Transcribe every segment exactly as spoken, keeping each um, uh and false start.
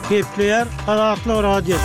Gepleyer Adatlı Radyosu.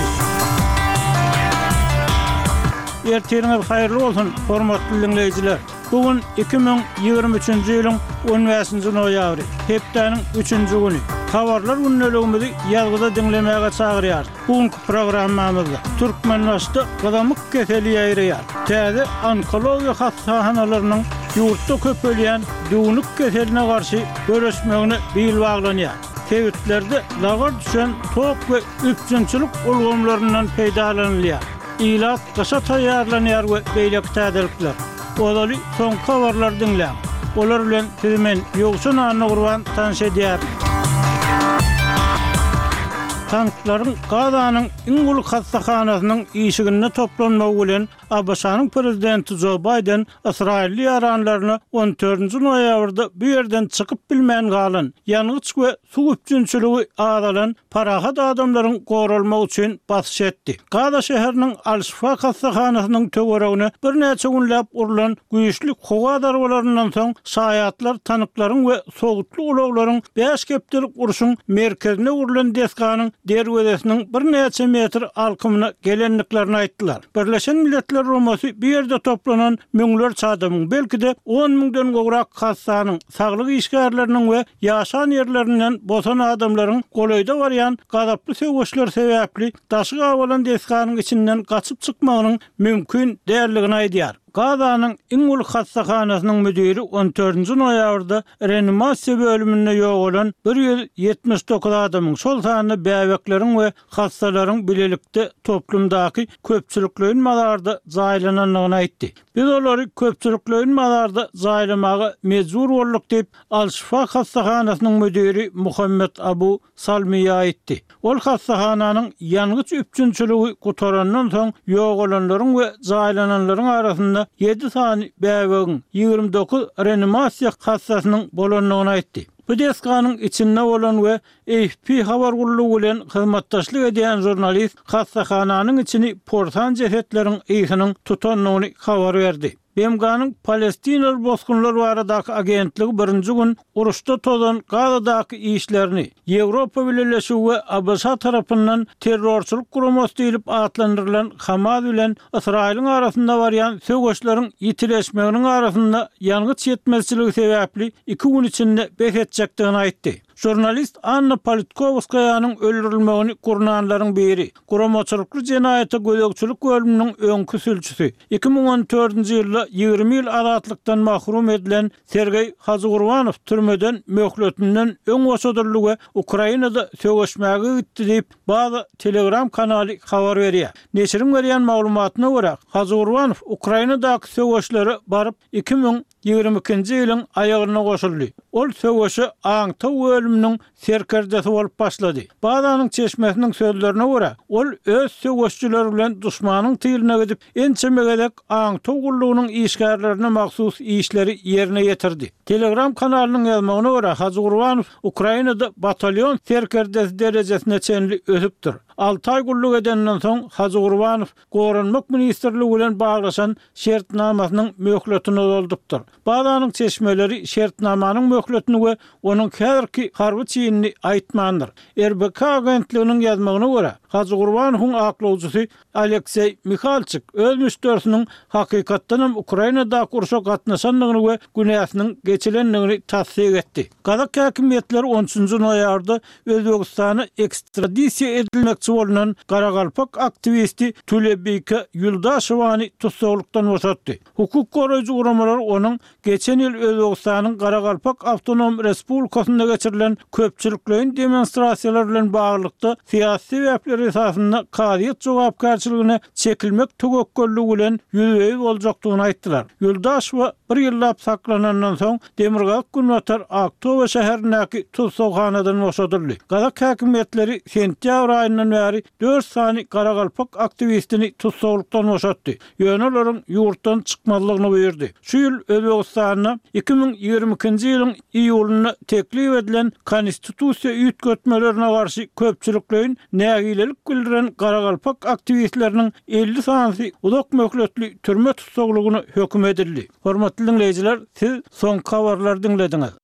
Erteniňiz haýyrly bolsun, hormatly dinleýijiler. Bugün iki bin ýygrimi üçünji ýylyň on beşinji noýabry, hepdeniň üçünji güni. Habarlar günneligimizi ýazgyda dinlemäge çagyrýar. Bugünkü programmamyzda türkmenleşdi gadamyk keseli ýaýrýar. Täze onkologiýa hastahanalarynyň ýurtda köpelýän döwnük keseline garşy görüşmegine bil baglanýar. Tewütlerde lagar düşen tok we üpjünçilik ulgamlaryndan peýdalanýar. İlat kışa taýýarlanýar we beýleki täzelikler. Olaly soň habarlar dinläň. Olar bilen hemen ýogsun anyny gurban tanış edýär. Tankların Gazanyň Ingul hastahanasynyň işigine toplanmagy bilen Abaşanyň prezidenti Joe Biden Israilli ýaranlaryny on dördünji noýabrda bu ýerden çykyp bilmän galan ýanygyç we suw üpjünçiligi adalan parahat adamlaryň goralmagy üçin basyş etdi. Gaza şäheriniň Al-Şifa hastahanasynyň töweregine bir näçe günläp urulan güýçli howa darbalaryndan soň şaýatlar tanıklaryň we sogutly ulaglaryň beş kepdelik uruşyň merkezine urulan deskanyň derwedesiniň bir näçe metr alkymyna gelenliklerini aýtdylar. Birleşen Milletler Romasy bir ýerde toplanan müňler çadamyň belki de on müňden gowrak hastanyň saglyk işgärleriniň we ýaşan ýerlerinden bosan adamlaryň golaýda barýan gadaply söwüşler sebäpli daşy awalan deskanyň içinden gaçyp çykmagynyň mümkin däldigini aýdýar. Gazanyň Ingul hastahanasynyň müdiri on dördünji noýabrda reanimasiýa bölümine ýogalan bir ýüz ýetmiş dokuz adamyň şol sanyny bäwekleriň we hastalaryň bilelikde toplumdaky köpçüliklerin mazarda jaýlananyny aýtdy. Biz olary köpçüliklerin mazarda jaýlamagy mejbur bolduk diýip Al-Şifa hastahanasynyň müdiri Muhammed Abu Salmiýa aýtdy. Ol hastahananyň ýanygyç üpjünçiligi gutarandan soň ýogalanlaryň we jaýlananlaryň arasynda yedi sany bäwegiň ýygrimi dokuz reanimasiýa hastasynyň bolanyny aýtdy. Bu deskanyň içinde bolan we A F P habar gullugy bilen hyzmatdaşlyk edýän jurnalist hastahananyň içini portan jesetleriň ýygynyň tutanlygyny habar berdi. B M G'nyň Palestinar boskunlar baradaky agentligi birinji gün uruşda tozan Gazadaky işlerini Ýewropa Birleşigi we A B S tarapyndan terrorçylyk guramasy diýilip atlandyrylan Hamas bilen Israiliň arasynda barýan söwüşleriň ýitileşmeginiň arasynda ýanygyç ýetmezçiligi sebäpli iki gün içinde behetjekdigini aýtdy. Jurnalist Anna Politkovskaýanyň öldürilmegini gurnanlaryň biri, guramaçylykly jenaýata gözegçilik bölüminiň öňkü sülçüsi. iki bin on dördünji ýylda ýygrimi ýyl azatlykdan mahrum edilen Sergey Hazgurwanow türmeden möhletinden öň osadyrly we Ukrainada söwüşmäge gitdi diýip baza Telegram kanaly habar berýär. Neşiriň berýän maglumatyna görä, Hazgurwanow Ukrainadaky söwüşlere baryp iki bin ýygrimi ikinji ýylyň aýagyna goşuldy. Ol söwüşi Aňtaw bölüminiň serkerdesi bolup başlady. Bazanyň çeşmesiniň sözlerine görä, ol öz söwüşçüleri bilen duşmanyň tyryna gidip ençemegedek Aňtaw gullugynyň işgärlerine mahsus işleri ýerine ýetirdi. Telegram kanalynyň ýazmagyna görä, Hazgurwanow Ukrainada batalyon serkerdesi derejesine çenli ösüpdir. altı ay gulluk edenden soň Hazgurwanow Goranmak ministrligi bilen baglaşan şertnamasynyň möhletini doldupdyr. Bazanyň çeşmeleri şertnamanyň möhletini we onuň häzirki harby çynyny aýtmandyr. R B K agentliginiň ýazmagyna görä, Hazgurwanowyň aklawjysy Aleksey Mikhalchik öz müşterisiniň hakykatdan Ukrainada kurşa gatnaşanlygyny we günäsiniň geçilenligini tasdik etdi. Kazak häkimetleri on üçünji noýabrda Özbegistana ekstradisiýa edilmekçi bolunan Garagalpak aktivisti Tulebika Yuldaşowany tutsaklykdan boşatdy. Hukuk goraýjy guramalar onuň geçen ýyl Özbegistanyň Garagalpak Awtonom Respublikasynda geçirilen köpçüliklerin demonstrasiýalar bilen baglykda syýasy sebäpler esasynda kadyýet jogapkarçylygyna çekilmek tögekkölligi bilen ýüzüňiz boljakdygyny aýtdylar. Yuldaşow bir ýyllap saklanandan soň Demirgak günwatar Aktowa şäherindäki tutsakhanadan boşadyldy. Gazak häkimetleri sentýabr aýyndan bäri dört sany Garagalpak aktivistini tutsaklykdan boşatdy. Ýöne ýurtdan çykmalygyny buyurdy. Şu ýyl Özbegistanyna iki bin ýygrimi ikinji ýylyň iýulyna teklip edilen konstitusiýa üýtgetmelerine garşy köpçüliklerin nägilelik bildiren Garagalpak aktivistleriniň elli sany uzak möhletli türme tutsaklygyny hökm edildi. Hormatly dinleýijiler, siz soň habarlar dinlediňiz.